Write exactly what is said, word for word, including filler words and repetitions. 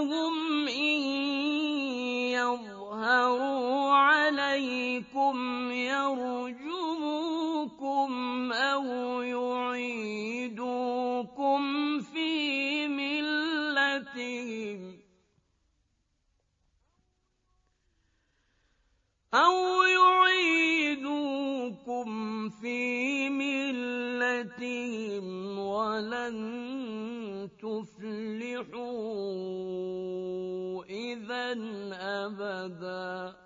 إنهم إن يظهروا عليكم يرجموكم أو يعيدوكم في ملتهم أو يعيدوكم في ملتهم ولن تفلحوا إذًا أبدًا.